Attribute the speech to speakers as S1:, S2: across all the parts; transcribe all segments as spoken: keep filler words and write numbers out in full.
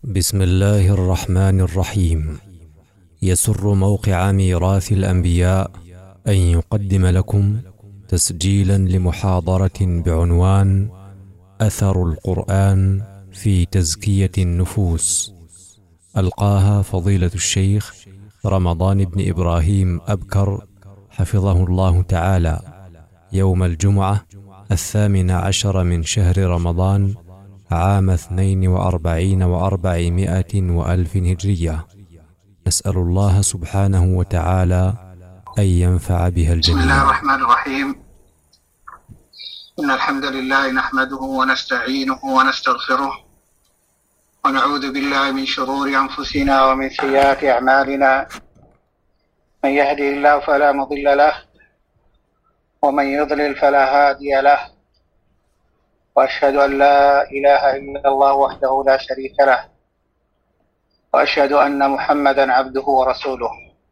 S1: بسم الله الرحمن الرحيم. يسر موقع ميراث الأنبياء أن يقدم لكم تسجيلا لمحاضرة بعنوان أثر القرآن في تزكية النفوس، ألقاها فضيلة الشيخ رمضان بن إبراهيم أبكر حفظه الله تعالى يوم الجمعة الثامن عشر من شهر رمضان عام اثنين وأربعين وأربعمائة وألف هجرية. نسأل الله سبحانه وتعالى أن ينفع بها الجميع.
S2: بسم الله الرحمن الرحيم. إن الحمد لله نحمده ونستعينه ونستغفره ونعوذ بالله من شرور أنفسنا ومن سيئات أعمالنا. من يهده الله فلا مضل له ومن يضلل فلا هادي له، وأشهد أن لا إله إلا الله وحده لا شريك له، وأشهد أن محمدا عبده ورسوله.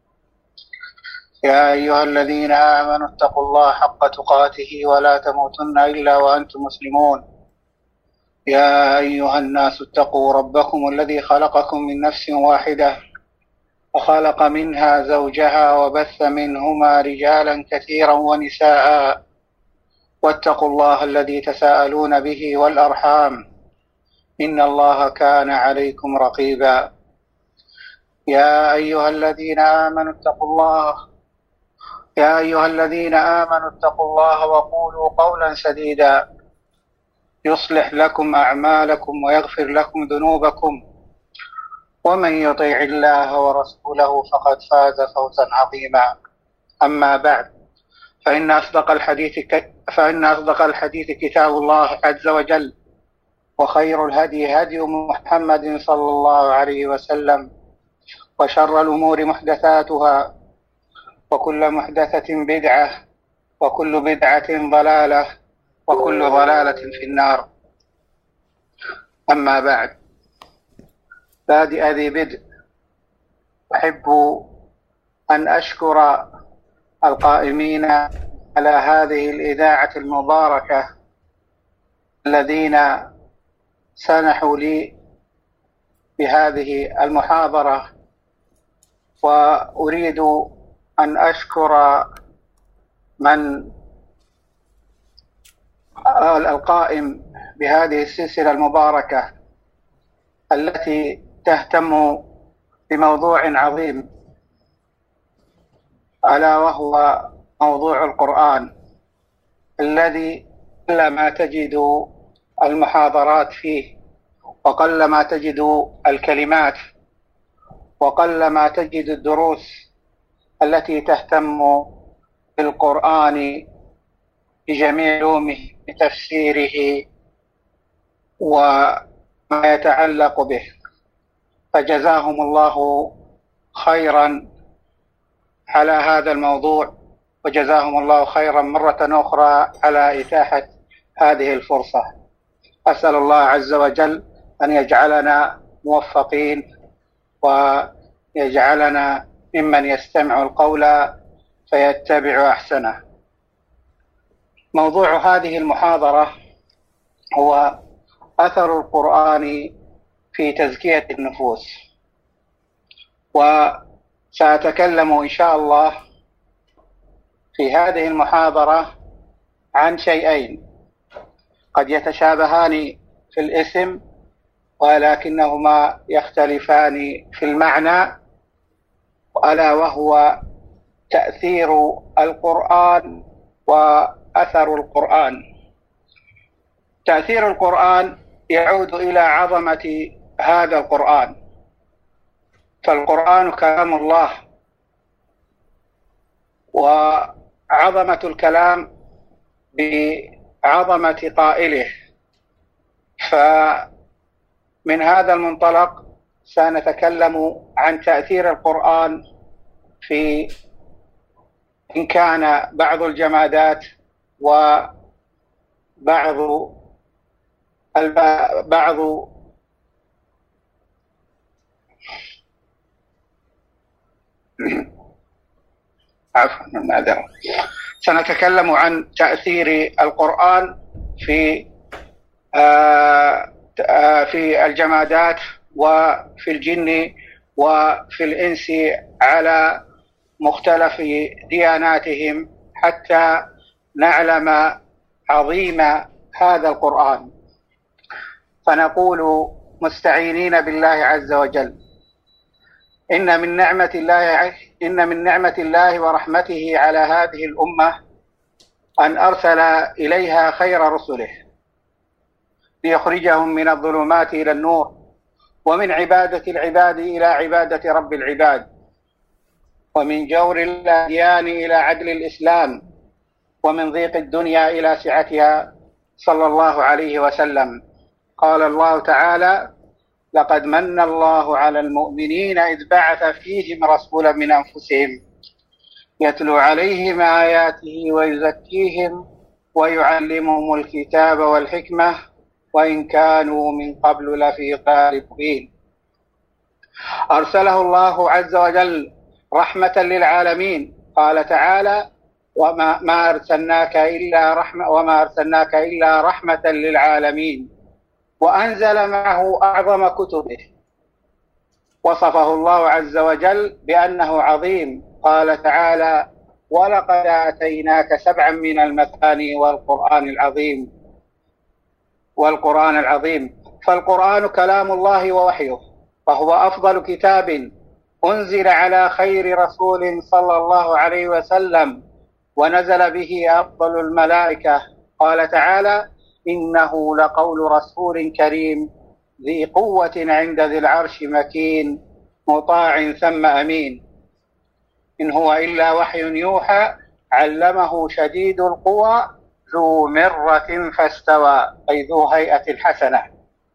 S2: يا أيها الذين آمنوا اتقوا الله حق تقاته ولا تموتن إلا وأنتم مسلمون. يا أيها الناس اتقوا ربكم الذي خلقكم من نفس واحدة وخلق منها زوجها وبث منهما رجالا كثيرا ونساء، واتقوا الله الذي تساءلون به والأرحام إن الله كان عليكم رقيبا. يا أيها الذين آمنوا اتقوا الله يا أيها الذين آمنوا اتقوا الله وقولوا قولا سديدا يصلح لكم أعمالكم ويغفر لكم ذنوبكم، ومن يطيع الله ورسوله فقد فاز فوزا عظيما. أما بعد، فإن أصدق الحديث ك... فإن أصدق الحديث كتاب الله عز وجل، وخير الهدي هدي محمد صلى الله عليه وسلم، وشر الأمور محدثاتها، وكل محدثة بدعة، وكل بدعة ضلالة، وكل ضلالة في النار. أما بعد، بادئ ذي بدء، أحب أن أشكر القائمين على هذه الإذاعة المباركة الذين سنحوا لي بهذه المحاضرة، وأريد أن أشكر من القائم بهذه السلسلة المباركة التي تهتم بموضوع عظيم، ألا وهو موضوع القرآن الذي قلما تجد المحاضرات فيه، وقلما تجد الكلمات، وقلما تجد الدروس التي تهتم بالقرآن بجميع علومه بتفسيره وما يتعلق به. فجزاهم الله خيرا على هذا الموضوع، وجزاهم الله خيرا مرة أخرى على إتاحة هذه الفرصة. أسأل الله عز وجل أن يجعلنا موفقين، ويجعلنا ممن يستمع القول فيتبع أحسنه. موضوع هذه المحاضرة هو أثر القرآن في تزكية النفوس، وسأتكلم إن شاء الله في هذه المحاضرة عن شيئين قد يتشابهان في الاسم ولكنهما يختلفان في المعنى، ألا وهو تأثير القرآن وأثر القرآن. تأثير القرآن يعود إلى عظمة هذا القرآن، فالقرآن كلام الله، وعظمة الكلام بعظمة قائله. فمن هذا المنطلق سنتكلم عن تأثير القرآن في إن كان بعض الجمادات وبعض بعض عفوا المعذرة سنتكلم عن تأثير القرآن في في الجمادات وفي الجن وفي الإنس على مختلف دياناتهم حتى نعلم عظيم هذا القرآن. فنقول مستعينين بالله عز وجل: إن من نعمة الله إن من نعمة الله ورحمته على هذه الأمة أن أرسل إليها خير رسله ليخرجهم من الظلمات إلى النور، ومن عبادة العباد إلى عبادة رب العباد، ومن جور الأديان إلى عدل الإسلام، ومن ضيق الدنيا إلى سعتها، صلى الله عليه وسلم. قال الله تعالى: لقد من الله على المؤمنين إذ بعث فيهم رسولا من أنفسهم يتلو عليهم آياته ويزكيهم ويعلمهم الكتاب والحكمة وإن كانوا من قبل لفي ضلال مبين. أرسله الله عز وجل رحمة للعالمين. قال تعالى: وما ما أرسلناك إلا رحمة وما أرسلناك إلا رحمة للعالمين. وأنزل معه أعظم كتبه. وصفه الله عز وجل بأنه عظيم. قال تعالى: ولقد آتيناك سبعا من المثاني والقرآن العظيم والقرآن العظيم فالقرآن كلام الله ووحيه، فهو أفضل كتاب أنزل على خير رسول صلى الله عليه وسلم، ونزل به أفضل الملائكة. قال تعالى: إنه لقول رسول كريم ذي قوة عند ذي العرش مكين مطاع ثم أمين. إن هو إلا وحي يوحى علمه شديد القوى ذو مرة فاستوى، أي ذو هيئة حسنة.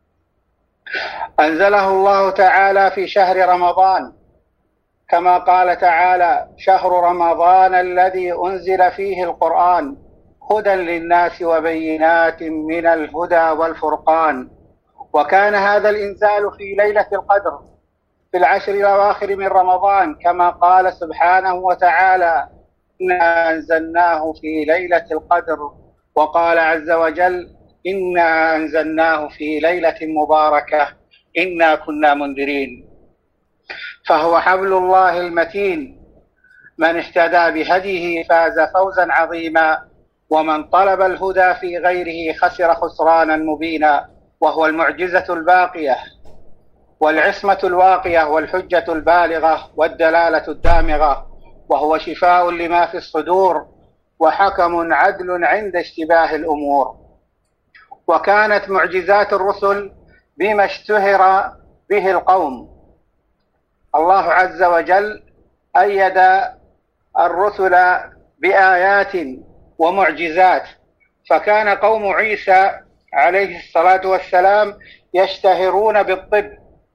S2: أنزله الله تعالى في شهر رمضان، كما قال تعالى: شهر رمضان الذي أنزل فيه القرآن هدى للناس وبينات من الهدى والفرقان. وكان هذا الإنزال في ليلة القدر في العشر الأواخر من رمضان، كما قال سبحانه وتعالى: إنا أنزلناه في ليلة القدر. وقال عز وجل: إنا أنزلناه في ليلة مباركة إنا كنا منذرين. فهو حبل الله المتين، من اهتدى بهديه فاز فوزا عظيما، ومن طلب الهدى في غيره خسر خسرانا مبينا. وهو المعجزة الباقية والعصمة الواقية والحجة البالغة والدلالة الدامغة، وهو شفاء لما في الصدور وحكم عدل عند اشتباه الأمور. وكانت معجزات الرسل بما اشتهر به القوم. الله عز وجل أيد الرسل بآيات ومعجزات، فكان قوم عيسى عليه الصلاة والسلام يشتهرون بالطب،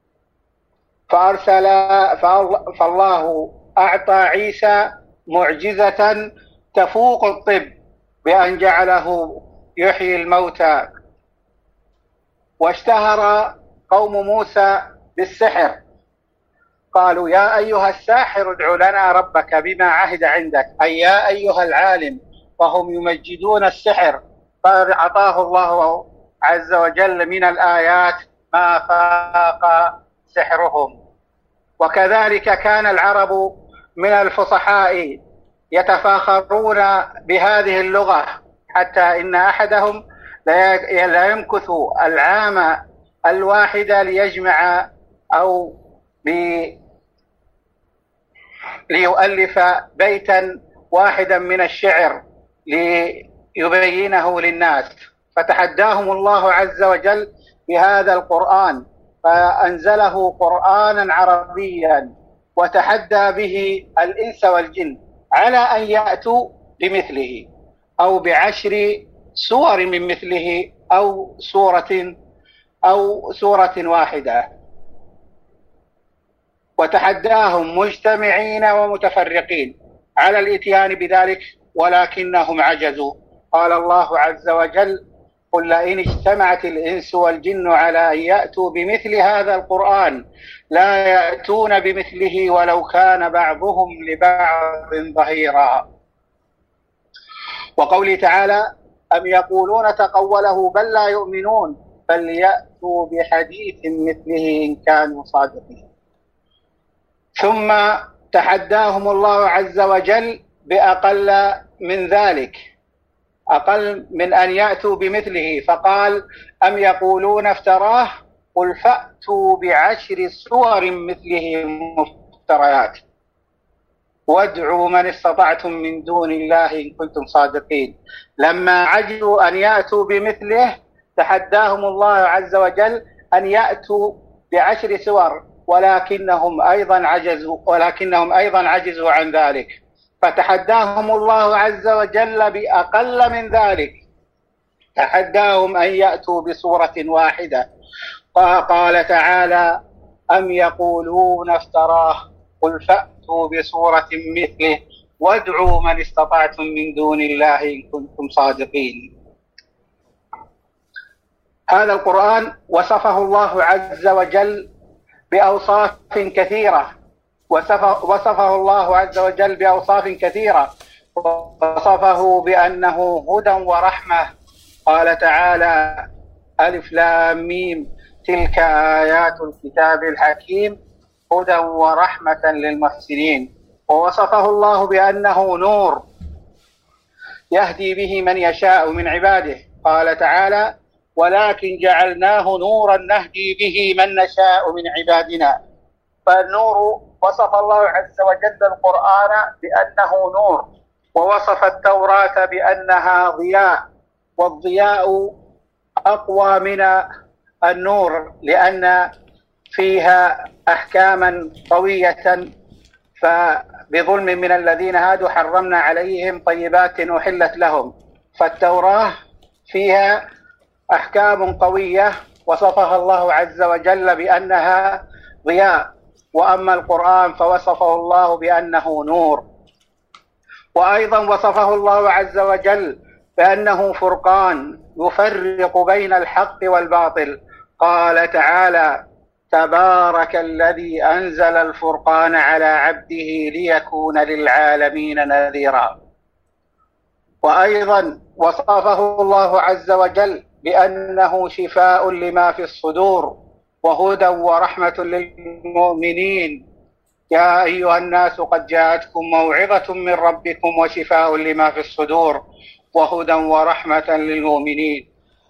S2: فأرسل فالله أعطى عيسى معجزة تفوق الطب بأن جعله يحيي الموتى. واشتهر قوم موسى بالسحر، قالوا: يا أيها الساحر ادع لنا ربك بما عهد عندك، أي يا أيها العالم، وهم يمجدون السحر. فأعطاه الله عز وجل من الآيات ما فاق سحرهم. وكذلك كان العرب من الفصحاء يتفاخرون بهذه اللغة، حتى إن أحدهم لا يمكث العام الواحد ليجمع أو ليؤلف بيتا واحدا من الشعر ليبينه للناس. فتحداهم الله عز وجل بهذا القرآن، فأنزله قرآنا عربيا، وتحدى به الإنس والجن على أن يأتوا بمثله أو بعشر سور من مثله أو سورة أو سورة واحدة. وتحداهم مجتمعين ومتفرقين على الإتيان بذلك، ولكنهم عجزوا. قال الله عز وجل: قل لئن اجتمعت الإنس والجن على أن يأتوا بمثل هذا القرآن لا يأتون بمثله ولو كان بعضهم لبعض ظهيرا. وقوله تعالى: أم يقولون تقوله بل لا يؤمنون فليأتوا بحديث مثله إن كانوا صادقين. ثم تحداهم الله عز وجل بأقل من ذلك، أقل من أن يأتوا بمثله، فقال: أم يقولون افتراه قل فأتوا بعشر سور مثله مفتريات وادعوا من استطعتم من دون الله إن كنتم صادقين. لما عجزوا أن يأتوا بمثله تحداهم الله عز وجل أن يأتوا بعشر سور، ولكنهم أيضا عجزوا ولكنهم أيضا عجزوا عن ذلك، فتحداهم الله عز وجل بأقل من ذلك، تحداهم أن يأتوا بسورة واحدة. قال تعالى: أم يقولون افتراه قل فأتوا بسورة مثله وادعوا من استطعتم من دون الله إن كنتم صادقين. هذا القرآن وصفه الله عز وجل بأوصاف كثيرة، وصفه, وصفه الله عز وجل بأوصاف كثيرة وصفه بأنه هدى ورحمة. قال تعالى: ألف لام ميم تلك آيات الكتاب الحكيم هدى ورحمة للمحسنين. ووصفه الله بأنه نور يهدي به من يشاء من عباده. قال تعالى: ولكن جعلناه نورا نهدي به من نشاء من عبادنا. فالنور وصف الله عز وجل القرآن بأنه نور، ووصف التوراة بأنها ضياء، والضياء أقوى من النور لأن فيها أحكاما قوية. فبظلم من الذين هادوا حرمنا عليهم طيبات أحلت لهم، فالتوراة فيها أحكام قوية وصفها الله عز وجل بأنها ضياء. وأما القرآن فوصفه الله بأنه نور. وأيضا وصفه الله عز وجل بأنه فرقان يفرق بين الحق والباطل. قال تعالى: تبارك الذي أنزل الفرقان على عبده ليكون للعالمين نذيرا. وأيضا وصفه الله عز وجل بأنه شفاء لما في الصدور وهدى ورحمة للمؤمنين. يا أيها الناس قد جاءتكم موعظة من ربكم وشفاء لما في الصدور وهدى ورحمة للمؤمنين.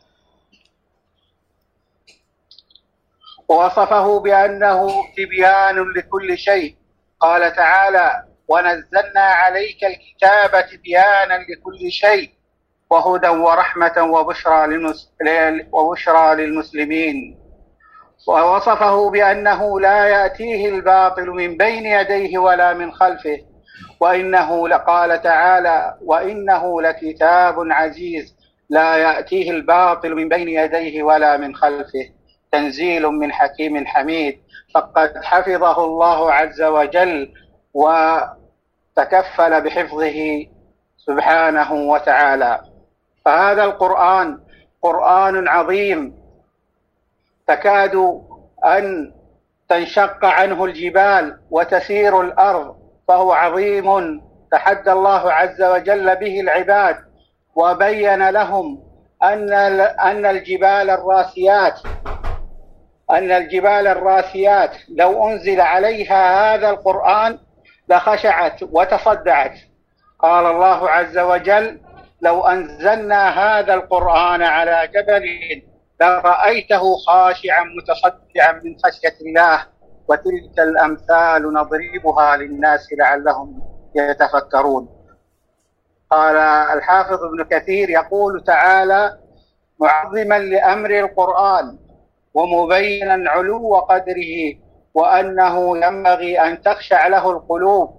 S2: ووصفه بأنه تبيان لكل شيء. قال تعالى: ونزلنا عليك الكتاب تبيانا لكل شيء وهدى ورحمة وبشرى وبشرى للمسلمين. ووصفه بأنه لا يأتيه الباطل من بين يديه ولا من خلفه، وإنه لقال تعالى: وإنه لكتاب عزيز لا يأتيه الباطل من بين يديه ولا من خلفه تنزيل من حكيم حميد. فقد حفظه الله عز وجل وتكفل بحفظه سبحانه وتعالى. فهذا القرآن قرآن عظيم تكاد أن تنشق عنه الجبال وتسير الأرض، فهو عظيم تحدى الله عز وجل به العباد، وبين لهم أن أن الجبال الراسيات أن الجبال الراسيات لو أنزل عليها هذا القرآن لخشعت وتصدعت. قال الله عز وجل: لو أنزلنا هذا القرآن على جبل لرأيته خاشعا متصدعا من خشية الله وتلك الأمثال نضربها للناس لعلهم يتفكرون. قال الحافظ ابن كثير يقول تعالى: معظما لأمر القرآن ومبينا علو قدره وأنه ينبغي أن تخشع له القلوب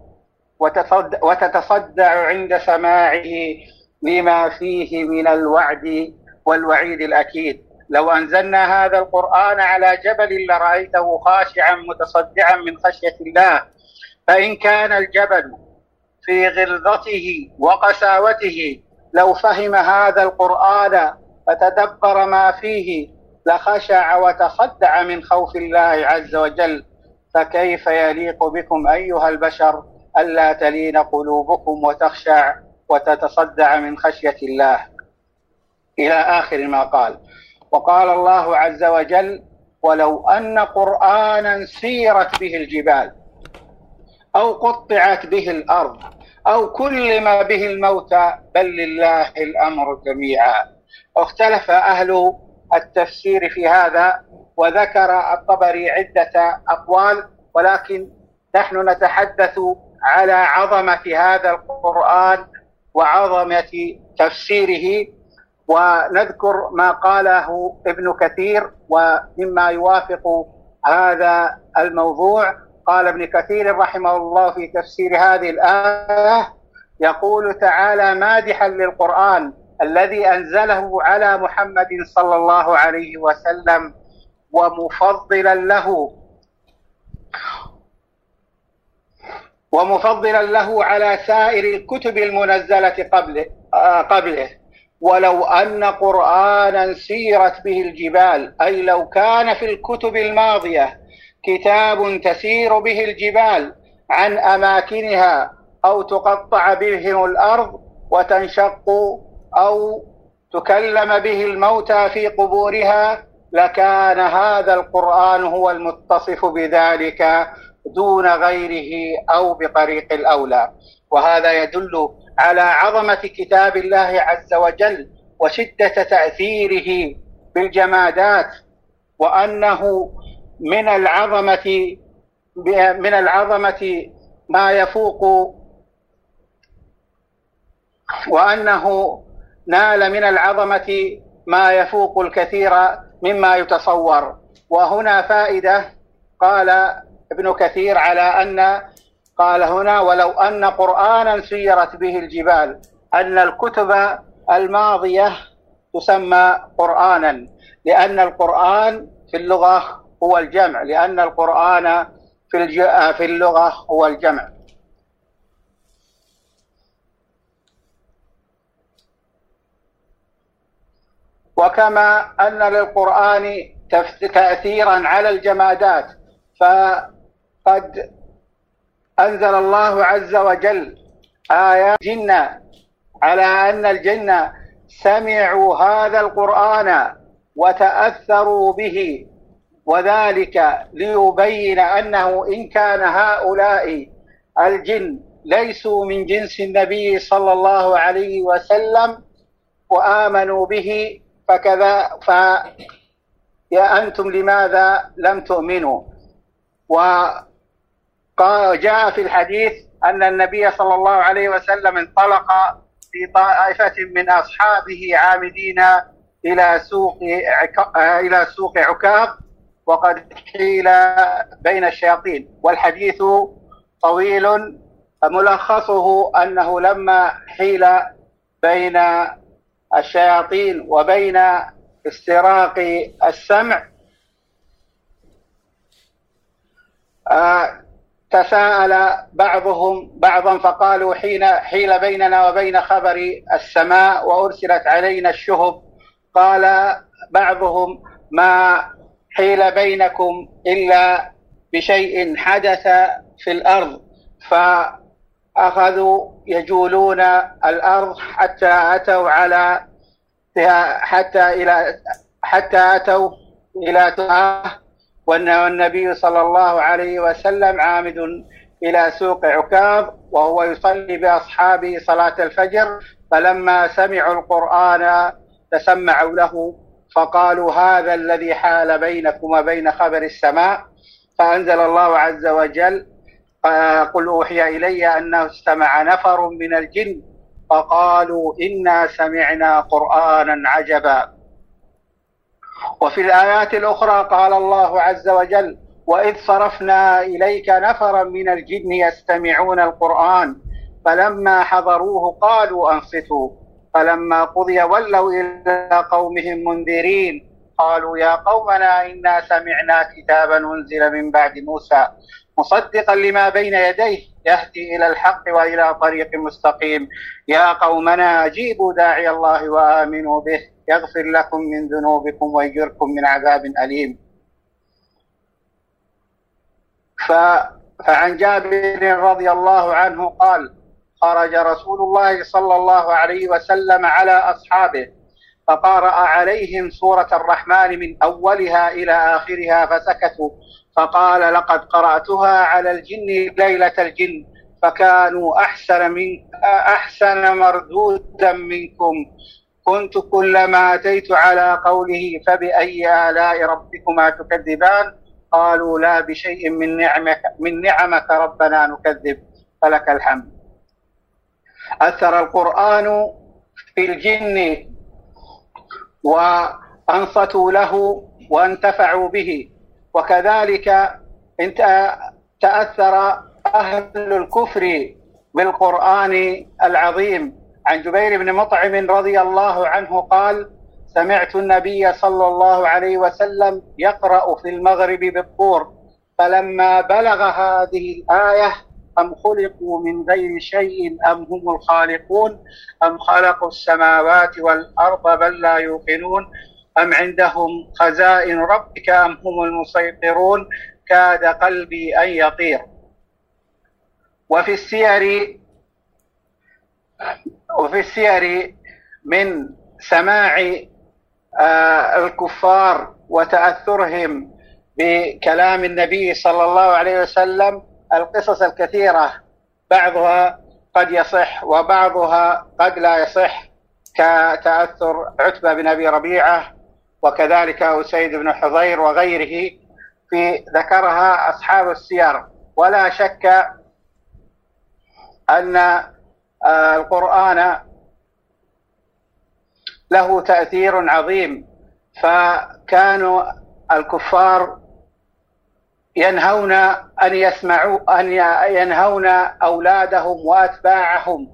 S2: وتتصدع عند سماعه لما فيه من الوعد والوعيد الأكيد. لو أنزلنا هذا القرآن على جبل لرأيته خاشعا متصدعا من خشية الله. فإن كان الجبل في غلظته وقساوته لو فهم هذا القرآن فتدبر ما فيه لخشع وتصدع من خوف الله عز وجل. فكيف يليق بكم أيها البشر ألا تلين قلوبكم وتخشع وتتصدع من خشية الله، إلى آخر ما قال. وقال الله عز وجل: ولو أن قرآنا سيرت به الجبال أو قطعت به الأرض أو كلم به الموتى بل لله الأمر جميعا. اختلف أهل التفسير في هذا، وذكر الطبري عدة أقوال، ولكن نحن نتحدث على عظمة هذا القرآن وعظمة تفسيره، ونذكر ما قاله ابن كثير ومما يوافق هذا الموضوع. قال ابن كثير رحمه الله في تفسير هذه الآية، يقول تعالى مادحا للقرآن الذي أنزله على محمد صلى الله عليه وسلم ومفضلا له ومفضلا له على سائر الكتب المنزلة قبله, قبله ولو أن قرآنا سيرت به الجبال، أي لو كان في الكتب الماضية كتاب تسير به الجبال عن أماكنها أو تقطع بهم الأرض وتنشق أو تكلم به الموتى في قبورها، لكان هذا القرآن هو المتصف بذلك دون غيره أو بطريق الأولى. وهذا يدل على عظمة كتاب الله عز وجل وشدة تأثيره بالجمادات، وأنه من العظمة من العظمة ما يفوق، وأنه نال من العظمة ما يفوق الكثير مما يتصور. وهنا فائدة، قال ابن كثير على أن قال هنا ولو أن قرآنا سيرت به الجبال، أن الكتب الماضية تسمى قرآنا، لأن القرآن في اللغة هو الجمع، لأن القرآن في في اللغة هو الجمع. وكما أن للقرآن تأثيرا على الجمادات، فقد أنزل الله عز وجل آيات جنة على أن الجن سمعوا هذا القرآن وتأثروا به، وذلك ليبين أنه إن كان هؤلاء الجن ليسوا من جنس النبي صلى الله عليه وسلم وآمنوا به، فكذا فيا أنتم لماذا لم تؤمنوا؟ وجاء في الحديث أن النبي صلى الله عليه وسلم انطلق في طائفة من أصحابه عامدين إلى سوق إلى سوق عكاظ وقد حيل بين الشياطين، والحديث طويل، ملخصه أنه لما حيل بين الشياطين وبين استراق السمع آه تساءل بعضهم بعضا فقالوا حين حيل بيننا وبين خبر السماء وأرسلت علينا الشهب، قال بعضهم ما حيل بينكم إلا بشيء حدث في الأرض، فأخذوا يجولون الأرض حتى أتوا على حتى إلى حتى أتوا إلى تهاه، والنبي صلى الله عليه وسلم عامد إلى سوق عكاظ وهو يصلي بأصحابه صلاة الفجر، فلما سمعوا القرآن تسمعوا له فقالوا هذا الذي حال بينكم وبين خبر السماء، فأنزل الله عز وجل قل أوحي إلي أنه استمع نفر من الجن فقالوا إنا سمعنا قرآنا عجبا. وفي الآيات الأخرى قال الله عز وجل وإذ صرفنا إليك نفرا من الجن يستمعون القرآن فلما حضروه قالوا أنصتوا فلما قضي ولوا إلى قومهم منذرين قالوا يا قومنا إنا سمعنا كتابا أنزل من بعد موسى مصدقا لما بين يديه يهدي إلى الحق وإلى طريق مستقيم يا قومنا أجيبوا داعي الله وآمنوا به يغفر لكم من ذنوبكم ويجركم من عذاب أليم. فعن جابر رضي الله عنه قال خرج رسول الله صلى الله عليه وسلم على أصحابه فقرأ عليهم سورة الرحمن من أولها إلى آخرها فسكتوا، فقال لقد قرأتها على الجن ليلة الجن فكانوا أحسن من أحسن مردودا منكم، كنت كلما أتيت على قوله فبأي آلاء ربكما تكذبان قالوا لا بشيء من نعمك من نعمك ربنا نكذب فلك الحمد. أثر القرآن في الجن وأنصتوا له وانتفعوا به، وكذلك تأثر أهل الكفر بالقرآن العظيم. عن جبير بن مطعم رضي الله عنه قال: سمعت النبي صلى الله عليه وسلم يقرأ في المغرب بالطور، فلما بلغ هذه الآية: أم خلقوا من غير شيء أم هم الخالقون أم خلقوا السماوات والأرض بل لا يوقنون أم عندهم خزائن ربك أم هم المسيطرون، كاد قلبي أن يطير. وفي السير وفي السير من سماع الكفار وتأثرهم بكلام النبي صلى الله عليه وسلم القصص الكثيرة، بعضها قد يصح وبعضها قد لا يصح، كتأثر عتبة بن أبي ربيعة وكذلك أسيد بن حضير وغيره، في ذكرها أصحاب السير. ولا شك أن القرآن له تأثير عظيم، فكانوا الكفار ينهون أن يسمعوا أن ينهون أولادهم وأتباعهم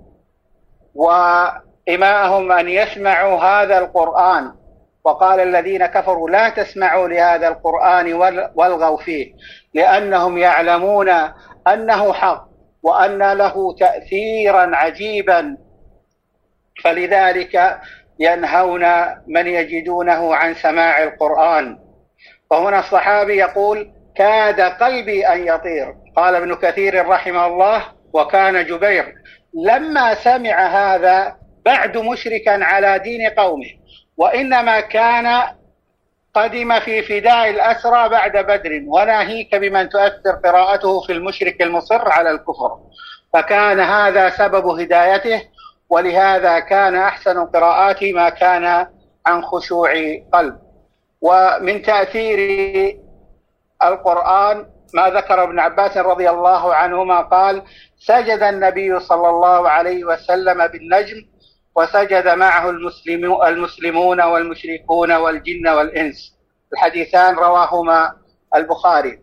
S2: وإماءهم أن يسمعوا هذا القرآن، وقال الذين كفروا لا تسمعوا لهذا القرآن والغوا فيه، لأنهم يعلمون أنه حق وأن له تأثيرا عجيبا، فلذلك ينهون من يجدونه عن سماع القرآن. وهنا الصحابي يقول: كاد قلبي أن يطير. قال ابن كثير رحمه الله: وكان جبير لما سمع هذا بعد مشركا على دين قومه، وإنما كان قدم في فداء الأسرى بعد بدر، وناهيك بمن تؤثر قراءته في المشرك المصر على الكفر، فكان هذا سبب هدايته، ولهذا كان أحسن قراءاته ما كان عن خشوع قلب. ومن تأثير القرآن ما ذكر ابن عباس رضي الله عنهما قال: سجد النبي صلى الله عليه وسلم بالنجم وسجد معه المسلمون والمشركون والجن والإنس. الحديثان رواهما البخاري.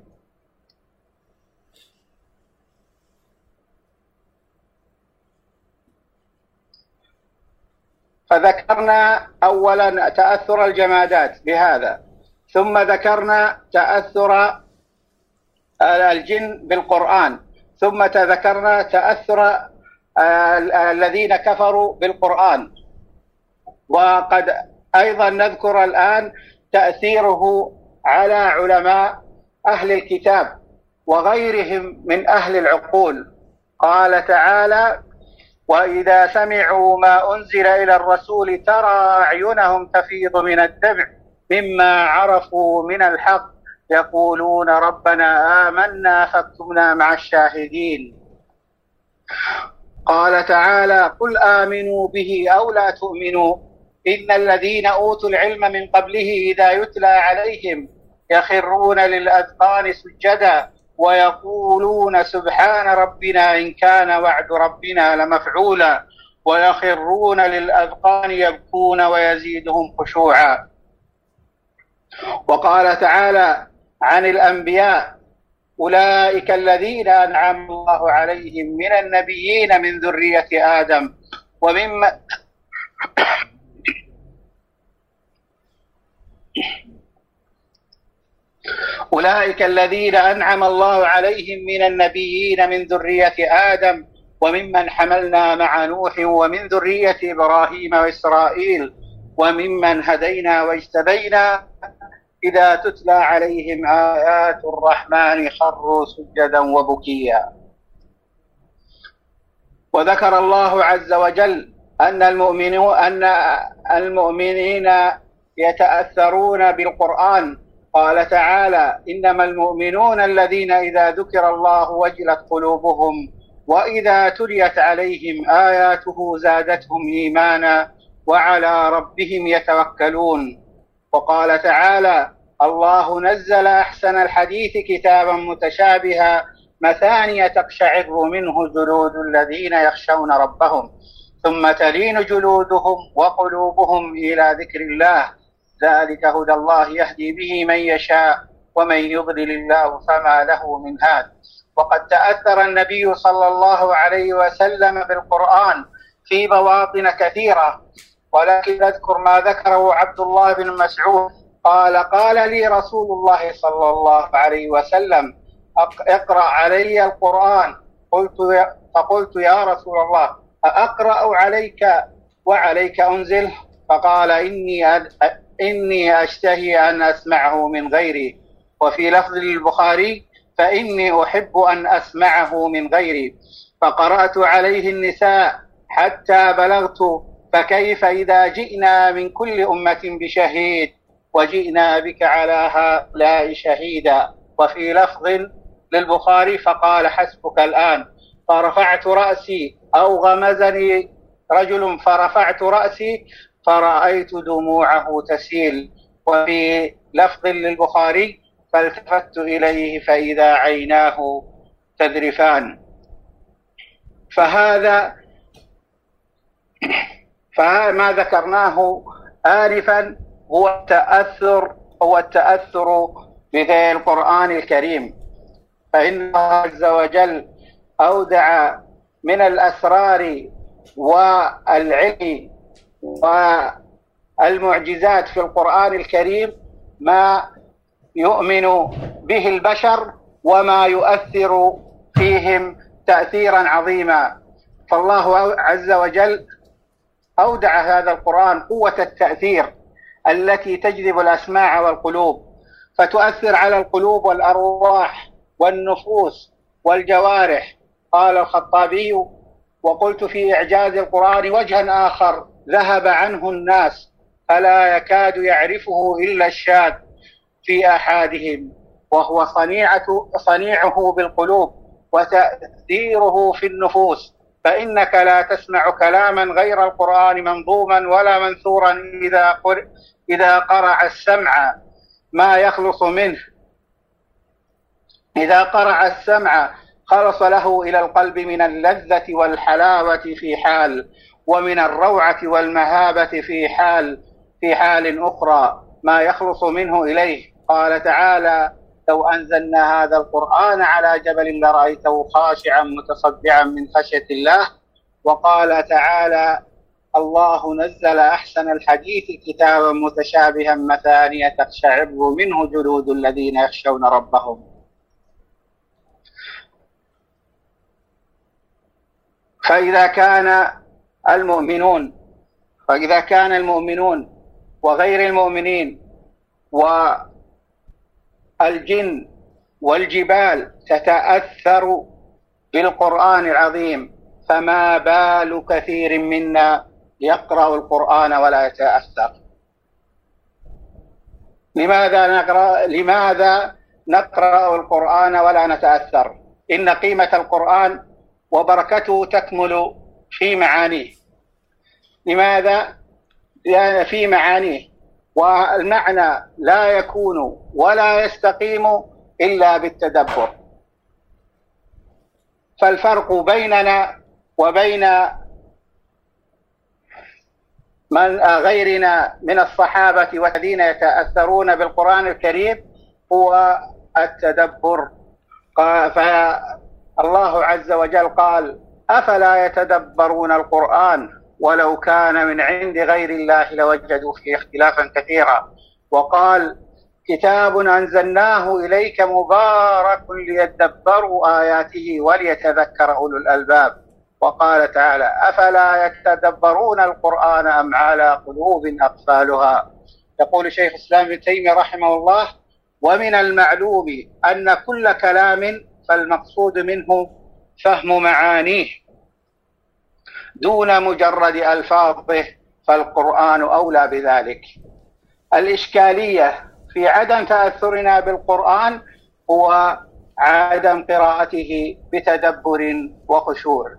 S2: فذكرنا أولا تأثر الجمادات بهذا، ثم ذكرنا تأثر الجن بالقرآن، ثم ذكرنا تأثر الذين كفروا بالقرآن، وقد أيضا نذكر الآن تأثيره على علماء أهل الكتاب وغيرهم من أهل العقول. قال تعالى: وإذا سمعوا ما أنزل إلى الرسول ترى أعينهم تفيض من الدمع مما عرفوا من الحق يقولون ربنا آمنا فاكتبنا مع الشاهدين. قال تعالى: قل آمنوا به أو لا تؤمنوا إن الذين أوتوا العلم من قبله إذا يتلى عليهم يخرون للأذقان سجدا ويقولون سبحان ربنا إن كان وعد ربنا لمفعولا ويخرون للأذقان يبكون ويزيدهم خشوعا. وقال تعالى عن الأنبياء: أولئك الذين أنعم الله عليهم من النبيين من ذرية آدم وممن أولئك الذين أنعم الله عليهم من النبيين من ذرية آدم وممن حملنا مع نوح ومن ذرية إبراهيم وإسرائيل وممن هدينا واجتبينا إذا تتلى عليهم آيات الرحمن خروا سجدا وبكيا. وذكر الله عز وجل أن المؤمنين أن المؤمنين يتأثرون بالقرآن. قال تعالى: إنما المؤمنون الذين إذا ذكر الله وجلت قلوبهم وإذا تليت عليهم آياته زادتهم إيمانا وعلى ربهم يتوكلون. وقال تعالى: الله نزل أحسن الحديث كتابا متشابها مثانية تقشعر منه جلود الذين يخشون ربهم ثم تلين جلودهم وقلوبهم إلى ذكر الله، ذلك هدى الله يهدي به من يشاء ومن يضلل الله فما له من هاد. وقد تأثر النبي صلى الله عليه وسلم بالقرآن في مواطن كثيرة، ولكن أذكر ما ذكره عبد الله بن مسعود قال: قال لي رسول الله صلى الله عليه وسلم: اقرأ علي القرآن. قلت فقلت: يا رسول الله، أقرأ عليك وعليك أنزل؟ فقال: إني إني أشتهي أن أسمعه من غيري. وفي لفظ للبخاري: فإني أحب أن أسمعه من غيري. فقرأت عليه النساء حتى بلغت: فكيف إذا جئنا من كل أمة بشهيد وجئنا بك على هؤلاء شهيدا. وفي لفظ للبخاري: فقال: حسبك الآن. فرفعت رأسي أو غمزني رجل فرفعت رأسي فرأيت دموعه تسيل. وفي لفظ للبخاري: فالتفت إليه فإذا عيناه تذرفان. فهذا فما ذكرناه آنفا هو التأثر هو التأثر بالقرآن الكريم، فإن الله عز وجل أودع من الأسرار والعلم والمعجزات في القرآن الكريم ما يؤمن به البشر وما يؤثر فيهم تأثيرا عظيما. فالله عز وجل أودع هذا القرآن قوة التأثير التي تجذب الأسماع والقلوب، فتؤثر على القلوب والأرواح والنفوس والجوارح. قال الخطابي: وقلت في إعجاز القرآن وجها آخر ذهب عنه الناس فلا يكاد يعرفه إلا الشاذ في أحادهم، وهو صنيعة صنيعه بالقلوب وتأثيره في النفوس. فإنك لا تسمع كلاما غير القرآن منظوما ولا منثورا إذا قر... إذا قرع السمع ما يخلص منه إذا قرع السمع خلص له إلى القلب من اللذة والحلاوة في حال، ومن الروعة والمهابة في حال في حال أخرى ما يخلص منه إليه. قال تعالى: لو أنزلنا هذا القرآن على جبل لرأيته خاشعا متصدعا من خشية الله. وقال تعالى: الله نزل أحسن الحديث كتابا متشابها مثانية تقشعر منه جلود الذين يخشون ربهم. فإذا كان المؤمنون فإذا كان المؤمنون وغير المؤمنين والجن والجبال تتأثر بالقرآن العظيم، فما بال كثير منا يقرأ القرآن ولا يتأثر؟ لماذا نقرأ لماذا نقرأ القرآن ولا نتأثر؟ إن قيمة القرآن وبركته تكمل في معانيه. لماذا؟ لأن في معانيه، والمعنى لا يكون ولا يستقيم إلا بالتدبر. فالفرق بيننا وبين من غيرنا من الصحابة والذين يتأثرون بالقرآن الكريم هو التدبر. فالله عز وجل قال: أفلا يتدبرون القرآن ولو كان من عند غير الله لوجدوا فيه اختلافا كثيرا. وقال: كتاب أنزلناه إليك مبارك ليدبروا آياته وليتذكر أولو الألباب. وقال تعالى: أفلا يتدبرون القرآن أم على قلوب أقفالها. يقول شيخ الإسلام ابن تيمية رحمه الله: ومن المعلوم أن كل كلام فالمقصود منه فهم معانيه دون مجرد ألفاظه، فالقرآن أولى بذلك. الإشكالية في عدم تأثرنا بالقرآن هو عدم قراءته بتدبر وخشوع.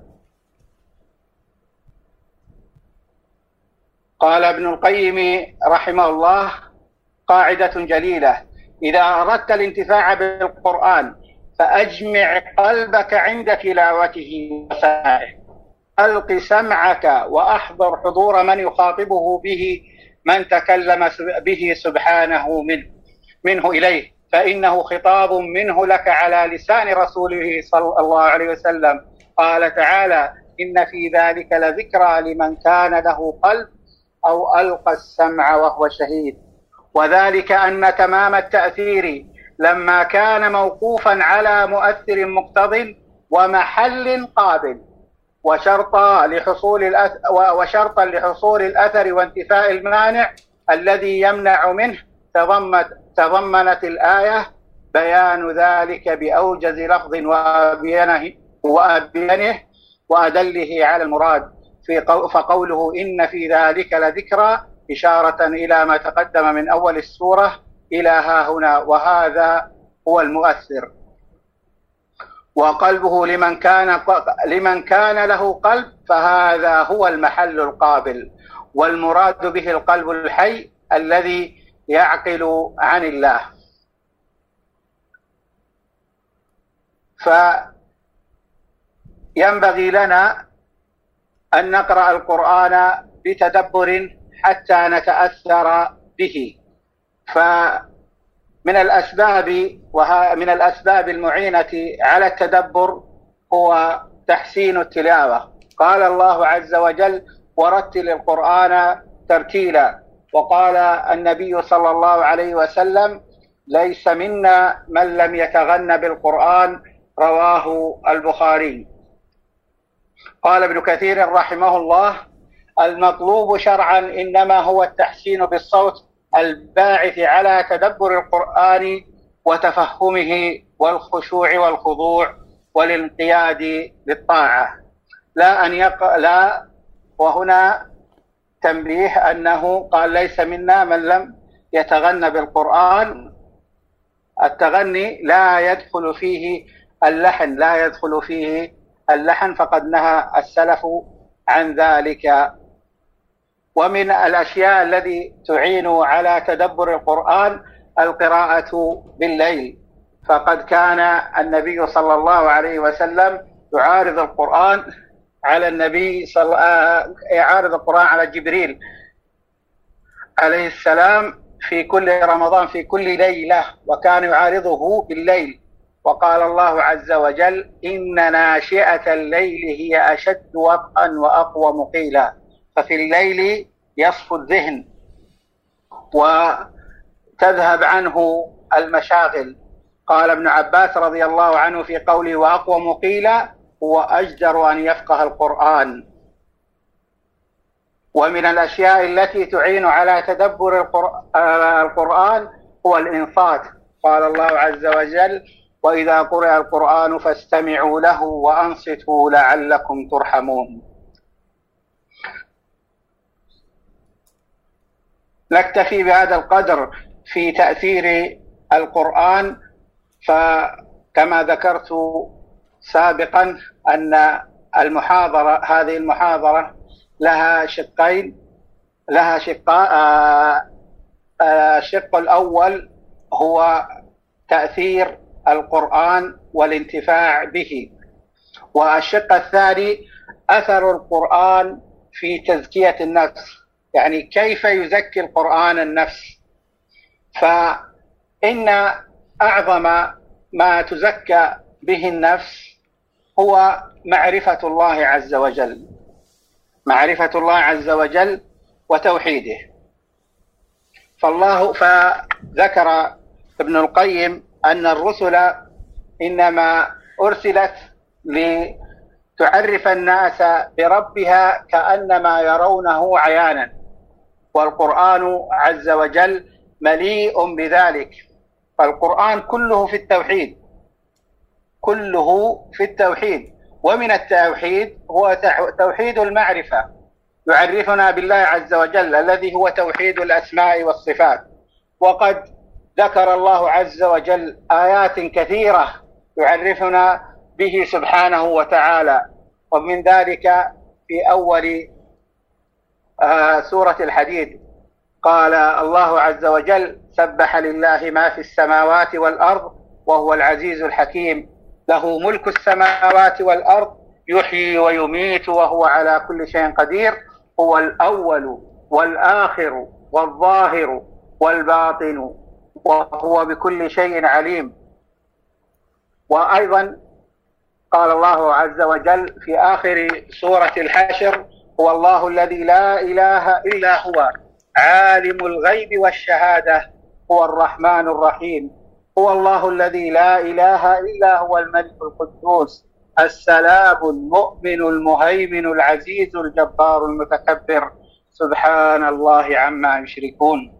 S2: قال ابن القيم رحمه الله قاعدة جليلة: إذا أردت الانتفاع بالقرآن فأجمع قلبك عند تلاوته وسماعه، ألق سمعك وأحضر حضور من يخاطبه به من تكلم به سبحانه منه, منه إليه، فإنه خطاب منه لك على لسان رسوله صلى الله عليه وسلم. قال تعالى: إن في ذلك لذكرى لمن كان له قلب أو ألقى السمع وهو شهيد. وذلك أن تمام التأثير لما كان موقوفا على مؤثر مقتض ومحل قابل، وشرطا لحصول الأثر وشرطا لحصول الأثر وانتفاء المانع الذي يمنع منه، تضمت تضمنت الآية بيان ذلك بأوجز لفظ وأبينه وأبينه وأدله على المراد، في فقوله إن في ذلك لذكرى إشارة إلى ما تقدم من أول السورة إلى ها هنا، وهذا هو المؤثر. وقلبه لمن كان لمن كان له قلب فهذا هو المحل القابل، والمراد به القلب الحي الذي يعقل عن الله. فينبغي لنا أن نقرأ القرآن بتدبر حتى نتأثر به. فمن الأسباب ومن الأسباب المعينة على التدبر هو تحسين التلاوة. قال الله عز وجل: ورتل القرآن ترتيلا. وقال النبي صلى الله عليه وسلم: ليس منا من لم يتغن بالقرآن، رواه البخاري. قال ابن كثير رحمه الله: المطلوب شرعا إنما هو التحسين بالصوت الباعث على تدبر القرآن وتفهمه والخشوع والخضوع والانقياد للطاعة، لا أن يق... لا وهنا تنبيه أنه قال: ليس منا من لم يتغنى بالقرآن. التغني لا يدخل فيه اللحن لا يدخل فيه اللحن فقد نهى السلف عن ذلك. ومن الأشياء التي تعين على تدبر القرآن القراءة بالليل، فقد كان النبي صلى الله عليه وسلم يعارض القرآن على النبي صلى يعارض القرآن على جبريل عليه السلام في كل رمضان في كل ليلة، وكان يعارضه بالليل. وقال الله عز وجل: إن ناشئة الليل هي أشد وطئا وأقوم قيلا. ففي الليل يصفو الذهن وتذهب عنه المشاغل. قال ابن عباس رضي الله عنه في قوله: وأقوم قيلا هو أجدر أن يفقه القرآن. ومن الأشياء التي تعين على تدبر القرآن هو الإنصات. قال الله عز وجل: وإذا قرئ القرآن فاستمعوا له وأنصتوا لعلكم ترحمون. نكتفي بهذا القدر في تأثير القرآن. فكما ذكرت سابقا أن المحاضرة هذه المحاضرة لها شقين لها شقاء. الشق الأول هو تأثير القرآن والانتفاع به، والشق الثاني أثر القرآن في تزكية النفس، يعني كيف يزكي القرآن النفس. فإن أعظم ما تزكى به النفس هو معرفة الله عز وجل معرفة الله عز وجل وتوحيده. فالله فذكر ابن القيم أن الرسل إنما أرسلت لتعرف الناس بربها كأنما يرونه عيانا، والقرآن عز وجل مليء بذلك. فالقرآن كله في التوحيد كله في التوحيد ومن التوحيد هو توحيد المعرفة، يعرفنا بالله عز وجل الذي هو توحيد الأسماء والصفات. وقد ذكر الله عز وجل آيات كثيرة يعرفنا به سبحانه وتعالى، ومن ذلك في أول آه سورة الحديد قال الله عز وجل: سبح لله ما في السماوات والأرض وهو العزيز الحكيم، له ملك السماوات والأرض يحيي ويميت وهو على كل شيء قدير، هو الأول والآخر والظاهر والباطن وهو بكل شيء عليم. وأيضا قال الله عز وجل في آخر سورة الحشر: هو الله الذي لا إله إلا هو عالم الغيب والشهادة هو الرحمن الرحيم، هو الله الذي لا إله إلا هو الملك القدوس السلام المؤمن المهيمن العزيز الجبار المتكبر سبحان الله عما يشركون.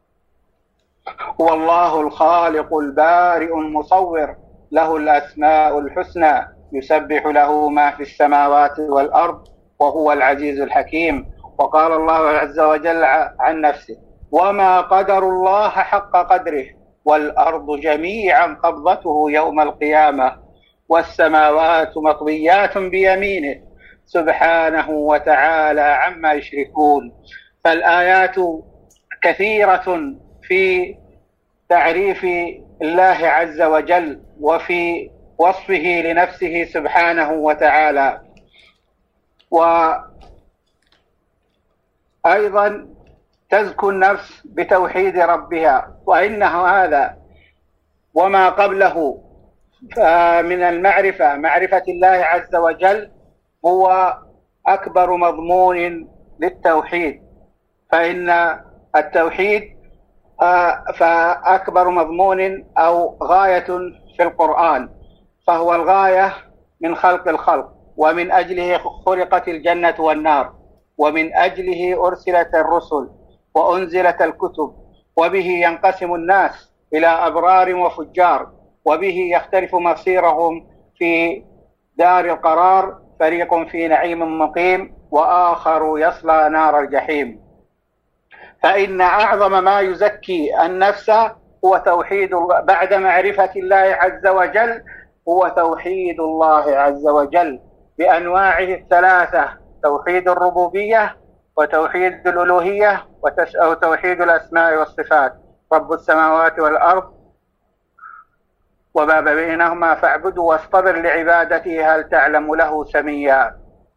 S2: هو الله الخالق البارئ المصور له الأسماء الحسنى يسبح له ما في السماوات والأرض وهو العزيز الحكيم. وقال الله عز وجل عن نفسه: وما قدر الله حق قدره والأرض جميعا قبضته يوم القيامة والسماوات مطويات بيمينه سبحانه وتعالى عما يشركون. فالآيات كثيرة في تعريف الله عز وجل وفي وصفه لنفسه سبحانه وتعالى. وأيضا تزكو النفس بتوحيد ربها، وإنه هذا وما قبله من المعرفة، معرفة الله عز وجل، هو أكبر مضمون للتوحيد. فإن التوحيد فأكبر مضمون أو غاية في القرآن، فهو الغاية من خلق الخلق، ومن أجله خلقت الجنة والنار، ومن أجله أرسلت الرسل وأنزلت الكتب، وبه ينقسم الناس إلى أبرار وفجار، وبه يختلف مصيرهم في دار القرار، فريق في نعيم مقيم وآخر يصلى نار الجحيم. فإن أعظم ما يزكي النفس هو توحيد الله بعد معرفة الله عز وجل، هو توحيد الله عز وجل بأنواعه الثلاثة: توحيد الربوبية وتوحيد الألوهية وتوحيد الأسماء والصفات. رب السماوات والأرض وما بينهما فاعبده واصطبر لعبادته هل تعلم له سميا.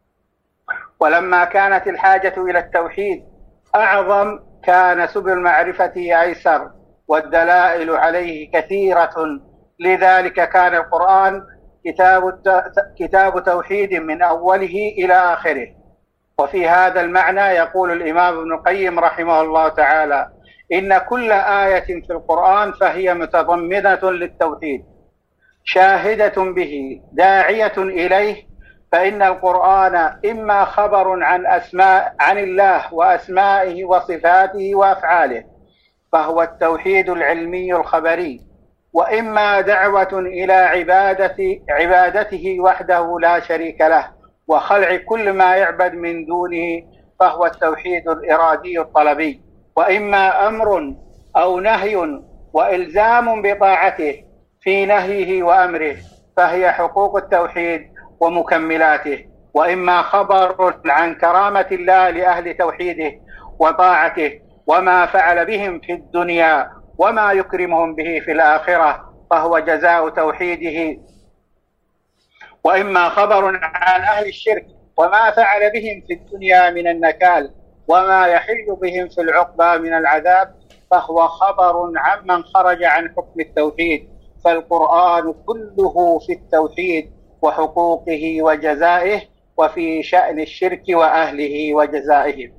S2: ولما كانت الحاجة إلى التوحيد أعظم كان سبل المعرفة أيسر والدلائل عليه كثيرة، لذلك كان القرآن كتاب كتاب توحيد من أوله إلى آخره. وفي هذا المعنى يقول الإمام ابن القيم رحمه الله تعالى: إن كل آية في القرآن فهي متضمنة للتوحيد شاهدة به داعية إليه، فإن القرآن إما خبر عن أسماء عن الله وأسمائه وصفاته وأفعاله فهو التوحيد العلمي الخبري، وإما دعوة إلى عبادة عبادته وحده لا شريك له وخلع كل ما يعبد من دونه فهو التوحيد الإرادي الطلبي، وإما أمر أو نهي وإلزام بطاعته في نهيه وأمره فهي حقوق التوحيد ومكملاته، وإما خبر عن كرامة الله لأهل توحيده وطاعته وما فعل بهم في الدنيا وما يكرمهم به في الآخرة فهو جزاء توحيده، وإما خبر عن أهل الشرك وما فعل بهم في الدنيا من النكال وما يحل بهم في العقبى من العذاب فهو خبر عمن خرج عن حكم التوحيد. فالقرآن كله في التوحيد وحقوقه وجزائه، وفي شأن الشرك وأهله وجزائهم.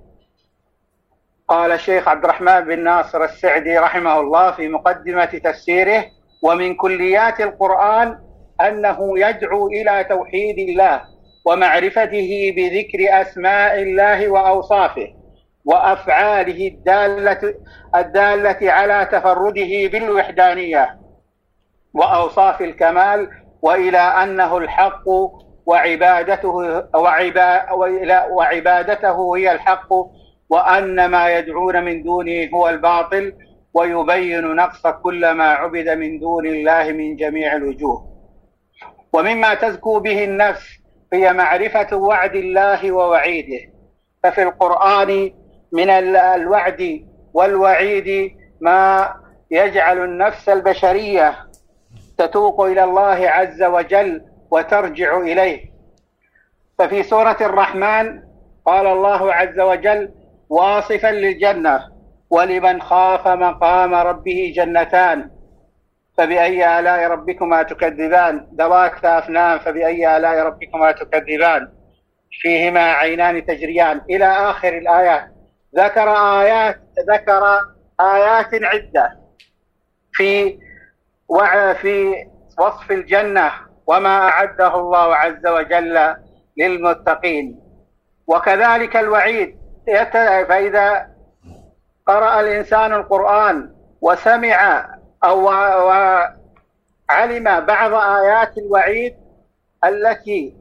S2: قال الشيخ عبد الرحمن بن ناصر السعدي رحمه الله في مقدمة تفسيره: ومن كليات القرآن أنه يدعو إلى توحيد الله ومعرفته بذكر أسماء الله وأوصافه وأفعاله الدالة, الدالة على تفرده بالوحدانية وأوصاف الكمال، وإلى أنه الحق وعبادته وعبادته هي الحق، وأن ما يدعون من دونه هو الباطل، ويبين نقص كل ما عبد من دون الله من جميع الوجوه. ومما تزكو به النفس هي معرفة وعد الله ووعيده، ففي القرآن من الوعد والوعيد ما يجعل النفس البشرية تتوق إلى الله عز وجل وترجع إليه. ففي سورة الرحمن قال الله عز وجل واصفا للجنة: ولمن خاف مقام ربه جنتان فبأي آلاء ربكما تكذبان ذوات أفنان فبأي آلاء ربكما تكذبان فيهما عينان تجريان إلى آخر الآيات. ذكر آيات ذكر آيات عدة في في وصف الجنة وما أعده الله عز وجل للمتقين، وكذلك الوعيد. فإذا قرأ الإنسان القرآن وسمع أو وعلم بعض آيات الوعيد التي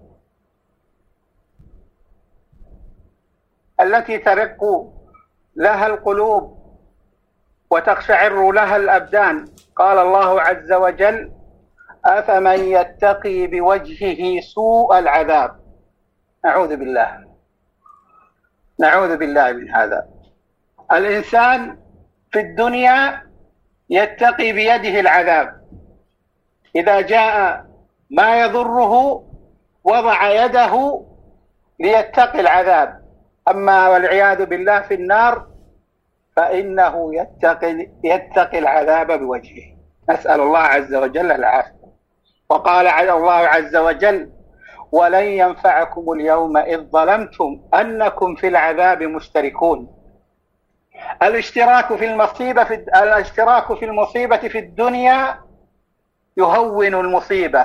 S2: التي ترق لها القلوب وتقشعر لها الأبدان، قال الله عز وجل: أفمن يتقي بوجهه سوء العذاب. نعوذ بالله نعوذ بالله من هذا. الإنسان في الدنيا يتقي بيده العذاب، إذا جاء ما يضره وضع يده ليتقي العذاب، أما والعياذ بالله في النار فإنه يتقي, يتقي العذاب بوجهه، نسأل الله عز وجل العافية. وقال الله عز وجل: ولن ينفعكم اليوم إذ ظلمتم أنكم في العذاب مشتركون. الاشتراك في المصيبة في الاشتراك في المصيبة في الدنيا يهون المصيبة،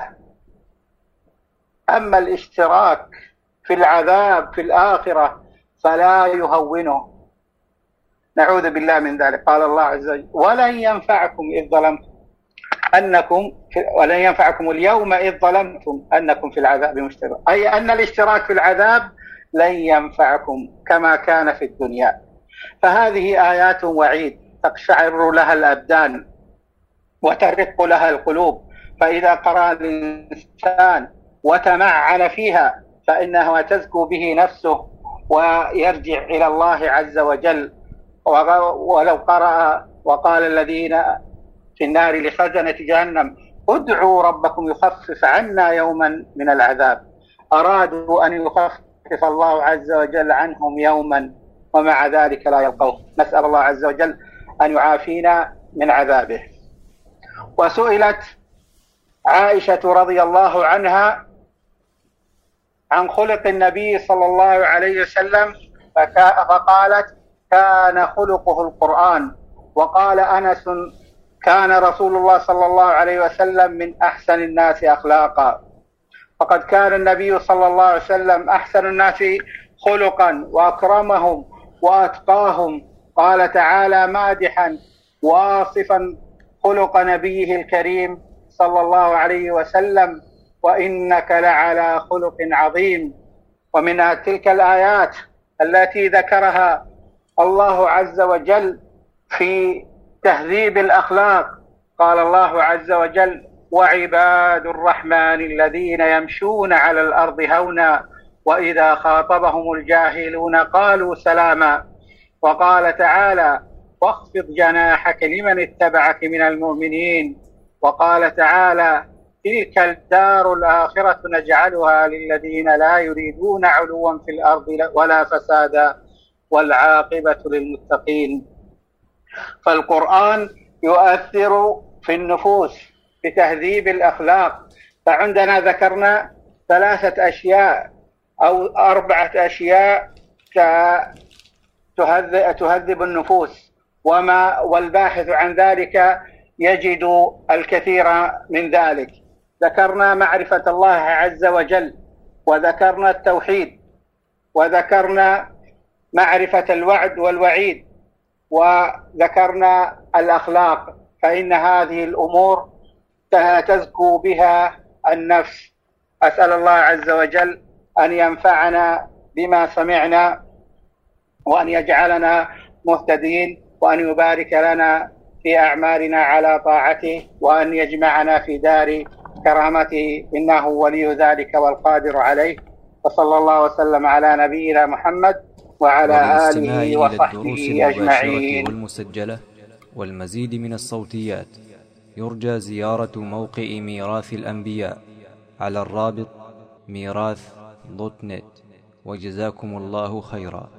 S2: أما الاشتراك في العذاب في الآخرة فلا يهونه، نعوذ بالله من ذلك. قال الله عز وجل: ولن ينفعكم إذ ظلمتم أنكم في ولن ينفعكم اليوم إذ ظلمتم أنكم في العذاب مشتركون، أي أن الاشتراك في العذاب لن ينفعكم كما كان في الدنيا. فهذه آيات وعيد تقشعر لها الأبدان وترق لها القلوب، فإذا قرأ الإنسان وتمعن فيها فإنها تزكو به نفسه ويرجع إلى الله عز وجل. ولو قرأ: وقال الذين في النار لخزنة جهنم ادعوا ربكم يخفف عنا يوما من العذاب، أرادوا أن يخفف الله عز وجل عنهم يوما ومع ذلك لا يلقوه، نسأل الله عز وجل أن يعافينا من عذابه. وسئلت عائشة رضي الله عنها عن خلق النبي صلى الله عليه وسلم فقالت: كان خلقه القرآن. وقال أنس: كان رسول الله صلى الله عليه وسلم من أحسن الناس أخلاقا. فقد كان النبي صلى الله عليه وسلم أحسن الناس خلقا وأكرمهم وأتقاهم. قال تعالى مادحا واصفا خلق نبيه الكريم صلى الله عليه وسلم: وإنك لعلى خلق عظيم. ومن تلك الآيات التي ذكرها الله عز وجل في تهذيب الأخلاق، قال الله عز وجل: وعباد الرحمن الذين يمشون على الأرض هونا وإذا خاطبهم الجاهلون قالوا سلاما. وقال تعالى: واخفض جناحك لمن اتبعك من المؤمنين. وقال تعالى: تلك الدار الآخرة نجعلها للذين لا يريدون علوا في الأرض ولا فسادا والعاقبة للمتقين. فالقرآن يؤثر في النفوس بتهذيب الأخلاق. فعندنا ذكرنا ثلاثة أشياء أو أربعة أشياء تهذب النفوس، وما والباحث عن ذلك يجد الكثير من ذلك. ذكرنا معرفة الله عز وجل، وذكرنا التوحيد، وذكرنا معرفة الوعد والوعيد، وذكرنا الأخلاق. فإن هذه الأمور تزكو بها النفس أسأل الله عز وجل أن ينفعنا بما سمعنا، وأن يجعلنا مهتدين، وأن يبارك لنا في أعمالنا على طاعته، وأن يجمعنا في دار كرامته، إنه ولي ذلك والقادر عليه. وصلى الله وسلم على نبينا محمد وعلى آله وصحبه أجمعين.
S3: والمسجلة والمزيد من الصوتيات يرجى زيارة موقع ميراث الأنبياء على الرابط ميراث دوت نت. وجزاكم الله خيرا.